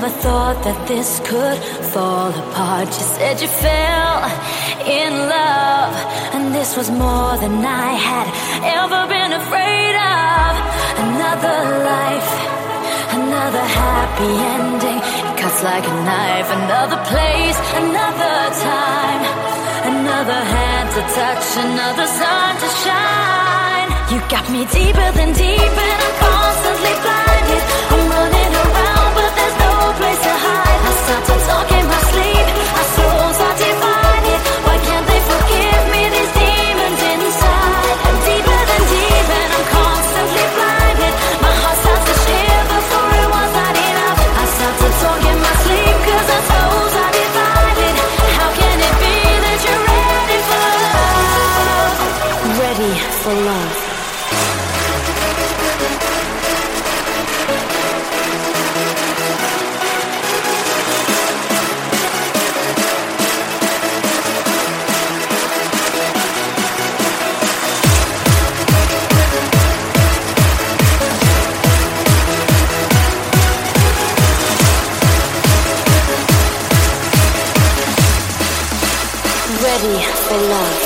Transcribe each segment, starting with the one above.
never thought that this could fall apart. You said you fell in love, and this was more than I had ever been afraid of. Another life, another happy ending. It cuts like a knife. Another place, another time, another hand to touch, another sun to shine. You got me deeper than deep, and I'm constantly blinded. I'm running around, but there's no place to hide. I start to talk in my sleep, our souls are divided. Why can't they forgive me, these demons inside? I'm deeper than deep, and I'm constantly blinded. My heart starts to shiver, for it was not enough. I start to talk in my sleep, cause our souls are divided. How can it be that you're ready for love? Ready for love. Ready for love.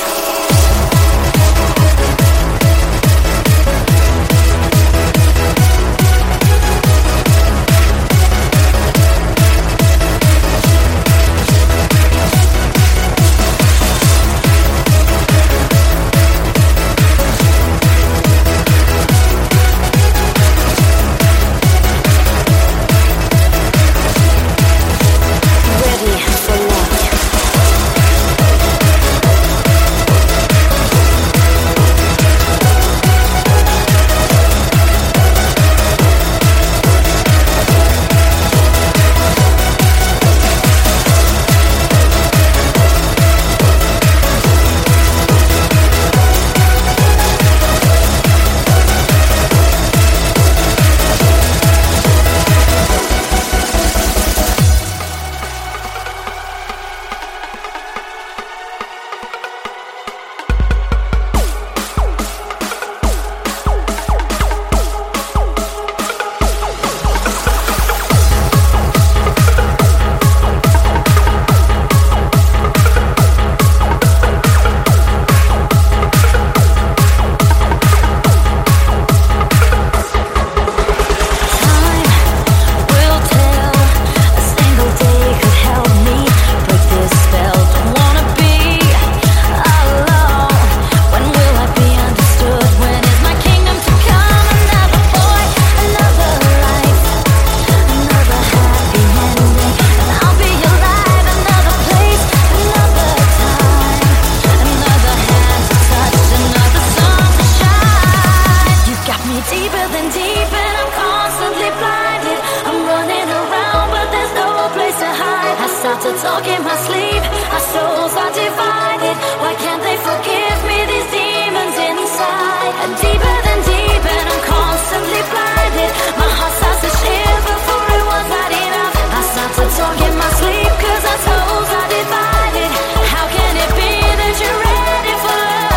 To talk in my sleep, our souls are divided. Why can't they forgive me, these demons inside? I'm deeper than deep, and I'm constantly blinded. My heart starts to shiver, for it was not enough. I start to talk in my sleep, cause our souls are divided. How can it be that you're ready for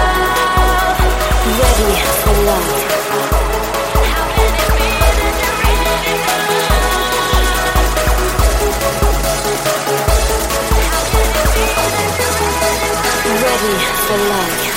love? Ready for love. How can it be that you're ready for love? Ready for love.